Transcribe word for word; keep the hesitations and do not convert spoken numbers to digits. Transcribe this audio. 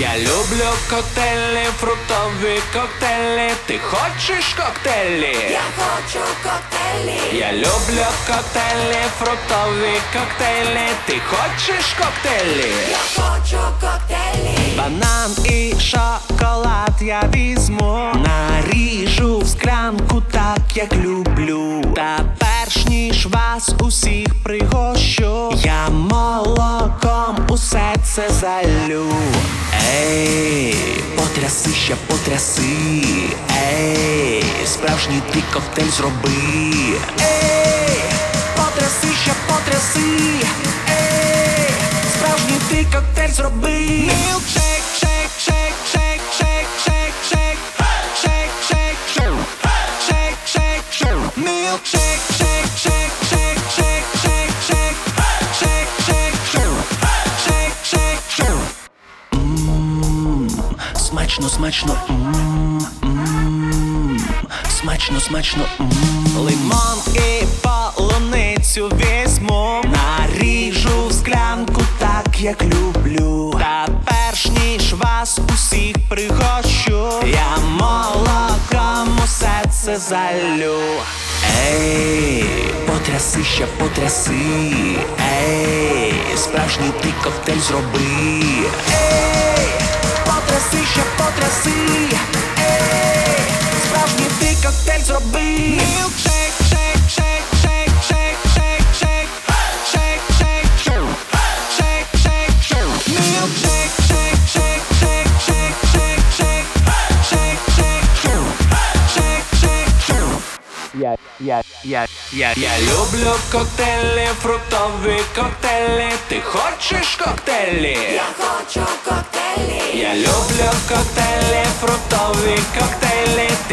Я люблю коктейлі, фруктові коктейлі. Ти хочеш коктейлі? Я хочу коктейлі. Я люблю коктейлі, фруктові коктейлі. Ти хочеш коктейлі? Я хочу коктейлі. Банан і шоколад я візьму, наріжу в склянку так, як люблю. Та перш ніж вас усіх пригощу, я молоком усе це залю. Ей, потряси ще потряси. Ей, справжній ти коктейль зроби. Ей, потряси ще потряси. Ей, справжній ти коктейль зроби. Мілкшейк, шейк, шейк, шейк, шейк, шейк, шейк, шейк, шейк, шейк, шейк, шейк, шейк, мілкшейк, шейк, шейк, шейк, шейк, шейк, шейк, шейк, шейк, шейк, шейк, шейк. Смачно, смачно, м, м, смачно, смачно, м. Лимон і полуницю візьму, наріжу в склянку так, як люблю. Та перш ніж вас усіх пригощу, я молоком усе це залю. Ей, потряси ще потряси. Ей, справжній ти коктейль зроби. Ей, потряси ще потряси. Ей, справжній ти коктейль зроби. Мілкшейк, шейк, шейк, шейк, шейк, шейк, шейк, шейк, шейк, шейк, шейк, шейк, шейк, мілкшейк, шейк, шейк, шейк, шейк, шейк, шейк, шейк, шейк, шейк, шейк, шейк. Я, я, я, я, я люблю коктейлі, фруктові коктейлі. Ти хочеш коктейлі? Я хочу коктейлі. Я люблю коктейлі, фруктові коктейлі.